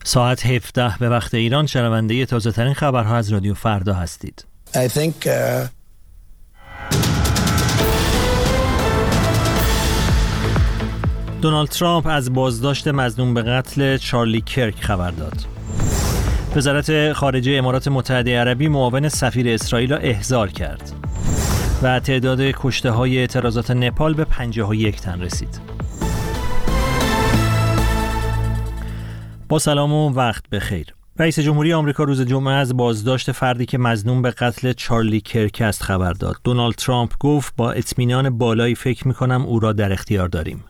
ساعت 17 به وقت ایران شنونده تازه ترین خبرها از رادیو فردا هستید. دونالد ترامپ از بازداشت مظنون به قتل چارلی کرک خبر داد. وزارت خارجه امارات متحده عربی معاون سفیر اسرائیل را احضار کرد و تعداد کشته‌های اعتراضات نپال به 51 تن رسید. با سلام و وقت بخیر. رئیس جمهوری آمریکا روز جمعه از بازداشت فردی که مظنون به قتل چارلی کرک است خبر داد. دونالد ترامپ گفت با اطمینان بالایی فکر می‌کنم او را در اختیار داریم.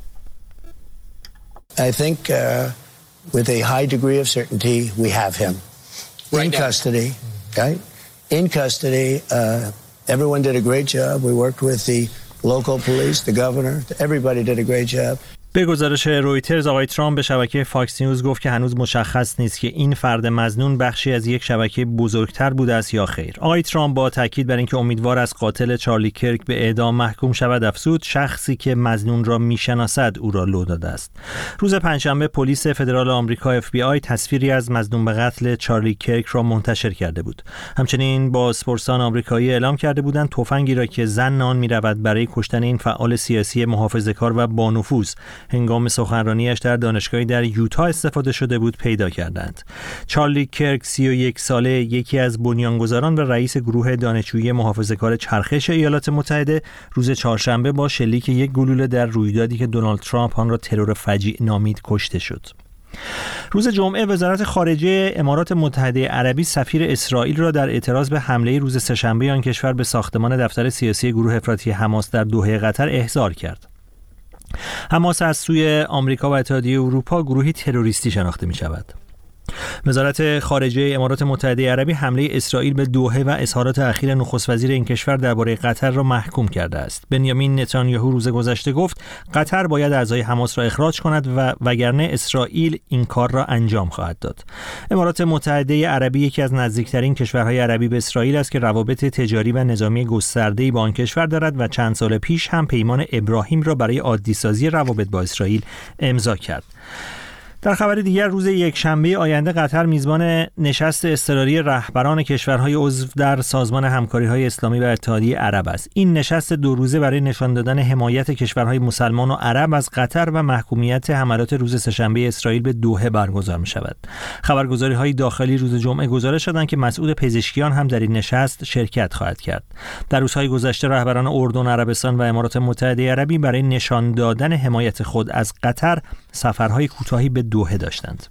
I think with a high degree of certainty we have him in custody. Okay? In custody. Everyone did a great job. We worked with the local police, the governor. Everybody did a great job. به گزارش رویترز آقای ترامپ به شبکه فاکس نیوز گفت که هنوز مشخص نیست که این فرد مظنون بخشی از یک شبکه بزرگتر بوده است یا خیر. آقای ترامپ با تاکید بر اینکه امیدوار است قاتل چارلی کرک به اعدام محکوم شود افزود شخصی که مظنون را میشناسد او را لو داده است. روز پنجشنبه پلیس فدرال آمریکا FBI تصویری از مظنون به قتل چارلی کرک را منتشر کرده بود. همچنین بازپرسان آمریکایی اعلام کرده بودند تفنگی را که زن آن می‌رود برای کشتن این فعال سیاسی محافظه‌کار و بانفوذ هنگام سخنرانیش در دانشگاهی در یوتا استفاده شده بود پیدا کردند. چارلی کرک 31 ساله یکی از بنیانگذاران و رئیس گروه دانشجویی محافظه‌کار چرخش ایالات متحده روز چهارشنبه با شلیک یک گلوله در رویدادی که دونالد ترامپ آن را ترور فجیع نامید کشته شد. روز جمعه وزارت خارجه امارات متحده عربی سفیر اسرائیل را در اعتراض به حمله روز سه‌شنبه آن کشور به ساختمان دفتر سیاسی گروه افراطی حماس در دوحه قطر احضار کرد. حماس از سوی آمریکا و اتحادیه اروپا گروهی تروریستی شناخته می شود. وزارت خارجه امارات متحده عربی حمله اسرائیل به دوحه و اظهارات اخیر نخست وزیر این کشور درباره قطر را محکوم کرده است. بنیامین نتانیاهو روز گذشته گفت قطر باید اعضای حماس را اخراج کند و وگرنه اسرائیل این کار را انجام خواهد داد. امارات متحده عربی یکی از نزدیکترین کشورهای عربی به اسرائیل است که روابط تجاری و نظامی گسترده‌ای با آن کشور دارد و چند سال پیش هم پیمان ابراهیم را برای عادی‌سازی روابط با اسرائیل امضا کرد. در خبر دیگر روز یکشنبه آینده قطر میزبان نشست اضطراری رهبران کشورهای عضو در سازمان همکاری‌های اسلامی و اتحادیه عرب است. این نشست دو روزه برای نشان دادن حمایت کشورهای مسلمان و عرب از قطر و محکومیت حملات روز سه‌شنبه اسرائیل به دوحه برگزار می‌شود. خبرگزاری‌های داخلی روز جمعه گزارش دادند که مسئول پزشکیان هم در این نشست شرکت خواهد کرد. در روزهای گذشته رهبران اردن، عربستان و امارات متحده عربی برای نشان دادن حمایت خود از قطر سفرهای کوتاهی به دوحه داشتند.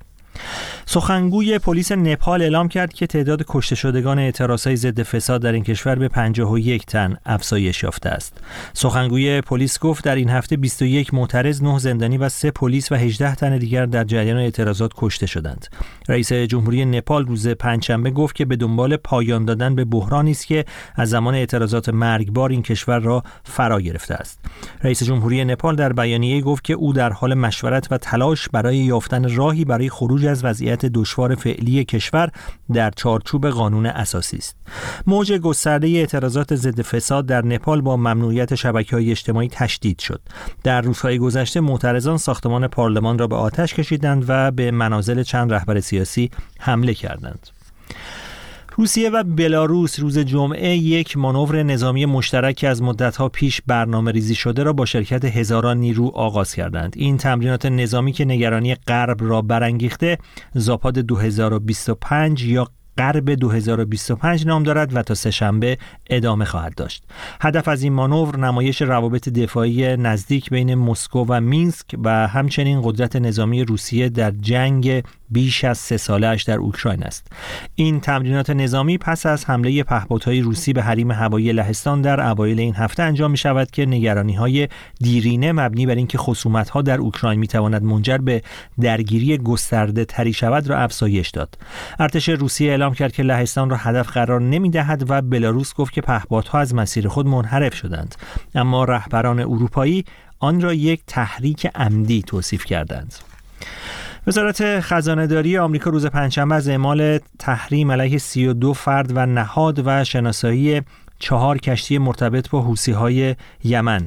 سخنگوی پلیس نپال اعلام کرد که تعداد کشته شدگان اعتراضهای ضد فساد در این کشور به 51 تن افزایش یافته است. سخنگوی پلیس گفت در این هفته 21 معترض، 9 زندانی و 3 پلیس و 18 تن دیگر در جریان اعتراضات کشته شدند. رئیس جمهوری نپال روز پنجشنبه گفت که به دنبال پایان دادن به بحرانی است که از زمان اعتراضات مرگبار این کشور را فرا گرفته است. رئیس جمهوری نپال در بیانیه گفت که او در حال مشورت و تلاش برای یافتن راهی برای خروج از وضعیت دشوار فعلی کشور در چارچوب قانون اساسی است. موج گسترده اعتراضات ضد فساد در نپال با ممنوعیت شبکه‌های اجتماعی تشدید شد. در روزهای گذشته معترضان ساختمان پارلمان را به آتش کشیدند و به منازل چند رهبر سیاسی حمله کردند. روسیه و بلاروس روز جمعه یک مانور نظامی مشترک که از مدت‌ها پیش برنامه‌ریزی شده را با شرکت هزاران نیرو آغاز کردند. این تمرینات نظامی که نگرانی غرب را برانگیخته زاپاد 2025 یا غرب 2025 نام دارد و تا سه‌شنبه ادامه خواهد داشت. هدف از این مانور نمایش روابط دفاعی نزدیک بین مسکو و مینسک و همچنین قدرت نظامی روسیه در جنگ بیش از 3 ساله‌اش در اوکراین است. این تمرینات نظامی پس از حمله پهپادهای روسی به حریم هوایی لهستان در اوایل این هفته انجام می شود که نگرانی‌های دیرینه مبنی بر اینکه خصومت‌ها در اوکراین می‌تواند منجر به درگیری گسترده تری شود را افزایش داد. ارتش روسیه اعلام کرد که لهستان را هدف قرار نمی‌دهد و بلاروس گفت که پهپادها از مسیر خود منحرف شدند، اما رهبران اروپایی آن را یک تحریک عمدی توصیف کردند. وزارت خزانه‌داری آمریکا روز پنجشنبه از اعمال تحریم علیه 32 فرد و نهاد و شناسایی 4 کشتی مرتبط با حوثی‌های یمن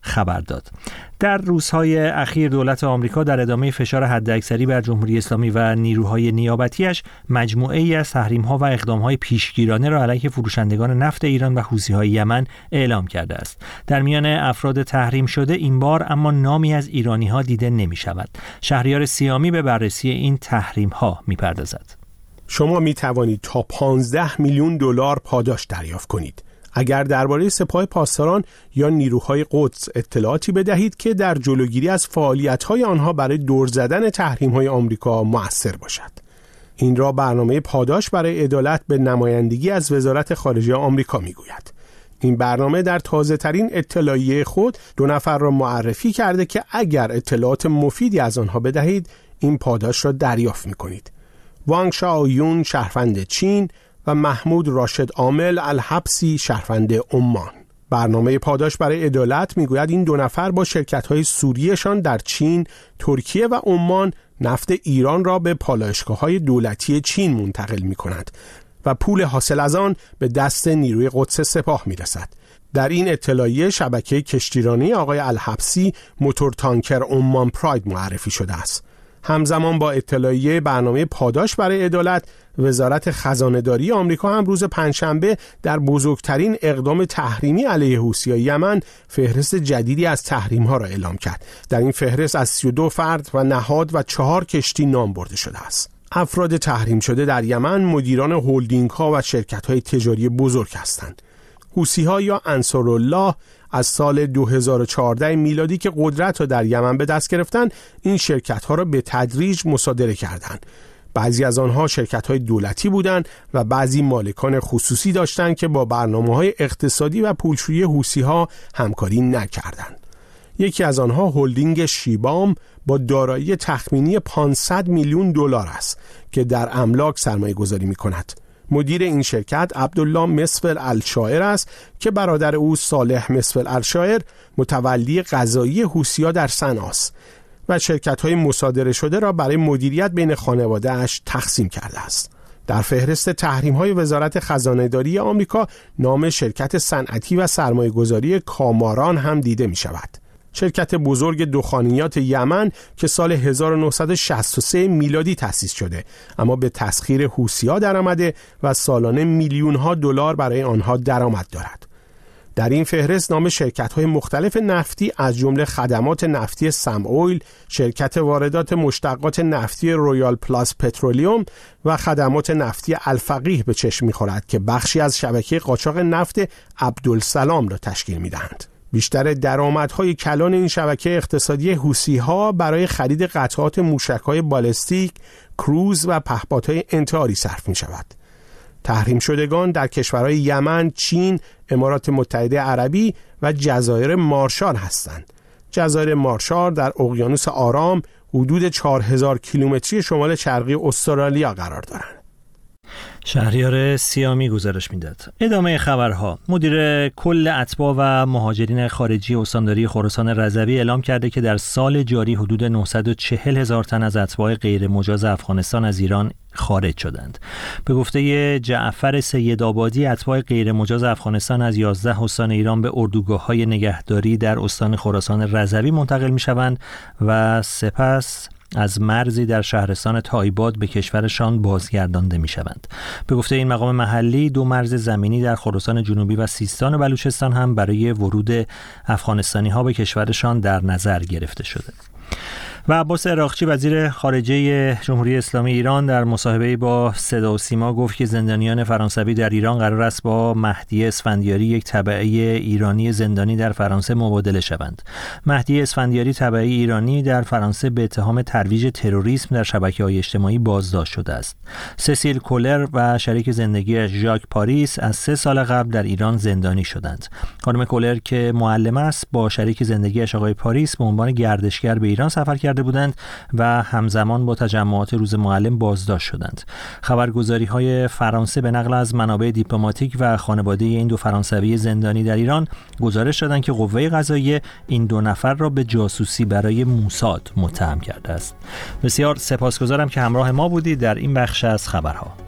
خبر داد. در روزهای اخیر دولت آمریکا در ادامه فشار حداکثری بر جمهوری اسلامی و نیروهای نیابتیش مجموعه‌ای از تحریم‌ها و اقدام‌های پیشگیرانه را علیه فروشندگان نفت ایران و حوثی‌های یمن اعلام کرده است. در میان افراد تحریم شده این بار اما نامی از ایرانی‌ها دیده نمی‌شود. شهریار سیامی به بررسی این تحریم‌ها می‌پردازد. شما می‌توانید تا 15 میلیون دلار پاداش دریافت کنید اگر درباره سپاه پاسداران یا نیروهای قدس اطلاعاتی بدهید که در جلوگیری از فعالیت‌های آنها برای دور زدن تحریم‌های آمریکا مؤثر باشد. این را برنامه پاداش برای عدالت به نمایندگی از وزارت خارجه آمریکا می‌گوید. این برنامه در تازه‌ترین اطلاعیه خود 2 نفر را معرفی کرده که اگر اطلاعات مفیدی از آنها بدهید این پاداش را دریافت می‌کنید. وانگ شاویون شهروند چین و محمود راشد عامل الحبسی شهروند عمان. برنامه پاداش برای عدالت میگوید این 2 نفر با شرکت‌های سوریه‌شان در چین، ترکیه و عمان نفت ایران را به پالایشگاه‌های دولتی چین منتقل می‌کنند و پول حاصل از آن به دست نیروی قدس سپاه می‌رسد. در این اطلاعیه شبکه کشتیرانی آقای الحبسی موتور تانکر عمان پراید معرفی شده است. همزمان با اطلاعیه برنامه پاداش برای عدالت، وزارت خزانه‌داری آمریکا هم روز پنجشنبه در بزرگترین اقدام تحریمی علیه حوثی‌های یمن فهرست جدیدی از تحریم‌ها را اعلام کرد. در این فهرست از 32 فرد و نهاد و 4 کشتی نام برده شده است. افراد تحریم شده در یمن مدیران هولدینگ‌ها و شرکت‌های تجاری بزرگ هستند. حوثی‌ها یا انصارالله از سال 2014 میلادی که قدرت را در یمن به دست گرفتند، این شرکت‌ها را به تدریج مصادره کردند. بعضی از آنها شرکت‌های دولتی بودند و بعضی مالکان خصوصی داشتند که با برنامه‌های اقتصادی و پولشویی حوثی‌ها همکاری نکردند. یکی از آنها هلدینگ شیبام با دارایی تخمینی 500 میلیون دلار است که در املاک سرمایه‌گذاری می‌کند. مدیر این شرکت عبدالله مسفل الشاعر است که برادر او صالح مسفل الشاعر متولی قضایی حوثی‌ها در صنعا است و شرکت‌های مصادره شده را برای مدیریت بین خانواده‌اش تقسیم کرده است. در فهرست تحریم‌های وزارت خزانه‌داری آمریکا نام شرکت صنعتی و سرمایه‌گذاری کاماران هم دیده می‌شود. شرکت بزرگ دخانیات یمن که سال 1963 میلادی تأسیس شده اما به تسخیر حوثی‌ها درآمده و سالانه میلیون‌ها دلار برای آنها درآمد دارد. در این فهرست نام شرکت‌های مختلف نفتی از جمله خدمات نفتی سم اویل، شرکت واردات مشتقات نفتی رویال پلاس پترولیوم و خدمات نفتی الفقیه به چشم می‌خورد که بخشی از شبکه قاچاق نفت عبدالسلام را تشکیل می‌دهند. بیشتر درآمدهای کلان این شبکه اقتصادی حوثی‌ها برای خرید قطعات موشک‌های بالستیک، کروز و پهپادهای انتحاری صرف می‌شود. تحریم شدگان در کشورهای یمن، چین، امارات متحده عربی و جزایر مارشال هستند. جزایر مارشال در اقیانوس آرام حدود 4000 کیلومتری شمال شرقی استرالیا قرار دارند. شهریار سیامی گزارش میداد. ادامه خبرها. مدیر کل اتباع و مهاجرین خارجی استانداری خراسان رضوی اعلام کرده که در سال جاری حدود 940,000 تن از اتباع غیر مجاز افغانستان از ایران خارج شدند. به گفته جعفر سیدآبادی، اتباع غیر مجاز افغانستان از 11 استان ایران به اردوگاه‌های نگهداری در استان خراسان رضوی منتقل می‌شوند و سپس از مرزی در شهرستان تایباد به کشورشان بازگردانده می‌شوند. به گفته این مقام محلی، 2 مرز زمینی در خراسان جنوبی و سیستان و بلوچستان هم برای ورود افغانستانی‌ها به کشورشان در نظر گرفته شده. و عباس عراقچی وزیر خارجه جمهوری اسلامی ایران در مصاحبه با صدا و سیما گفت که زندانیان فرانسوی در ایران قرار است با مهدی اسفندیاری، یک تبعه ایرانی زندانی در فرانسه، مبادله شوند. مهدی اسفندیاری تبعه ایرانی در فرانسه به اتهام ترویج تروریسم در شبکه‌های اجتماعی بازداشت شده است. سسیل کولر و شریک زندگیش ژاک پاریس از 3 سال قبل در ایران زندانی شدند. خانم کولر که معلم است با شریک زندگیش آقای پاریس به عنوان گردشگر به ایران سفر کرده بودند و همزمان با تجمعات روز معلم بازداشت شدند. خبرگزاری‌های فرانسه به نقل از منابع دیپلماتیک و خانواده این 2 فرانسوی زندانی در ایران گزارش دادند که قوه قضاییه این 2 نفر را به جاسوسی برای موساد متهم کرده است. بسیار سپاسگزارم که همراه ما بودید در این بخش از خبرها.